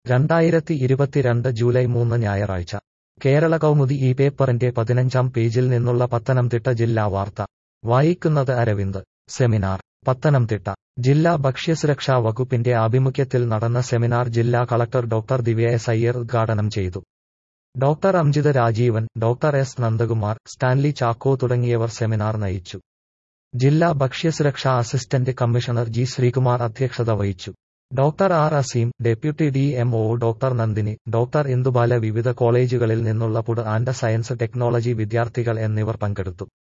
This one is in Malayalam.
2022 ജൂലൈ 3 ഞായറാഴ്ച കേരള കൗമുദി ഈ പേപ്പറിന്റെ 15-ാം പേജിൽ നിന്നുള്ള പത്തനംതിട്ട ജില്ലാ വാർത്ത വായിക്കുന്നത് അരവിന്ദ്. സെമിനാർ പത്തനംതിട്ട ജില്ലാ ഭക്ഷ്യസുരക്ഷാ വകുപ്പിന്റെ ആഭിമുഖ്യത്തിൽ നടന്ന സെമിനാർ ജില്ലാ collector doctor Divya S Iyer ഉദ്ഘാടനം ചെയ്തു. Doctor Amjith Rajeevan, doctor S Nandakumar, Stanley Chacko തുടങ്ങിയവർ സെമിനാർ നയിച്ചു. ജില്ലാ ഭക്ഷ്യസുരക്ഷാ അസിസ്റ്റന്റ് കമ്മീഷണർ ജി ശ്രീകുമാർ അധ്യക്ഷത വഹിച്ചു. Doctor R Azeem, deputy DMO doctor Nandini, doctor Indubala, വിവിധ കോളേജുകളിൽ നിന്നുള്ള ഫുഡ് ആൻഡ് സയൻസ് ടെക്നോളജി വിദ്യാർത്ഥികൾ എന്നിവർ പങ്കെടുത്തു.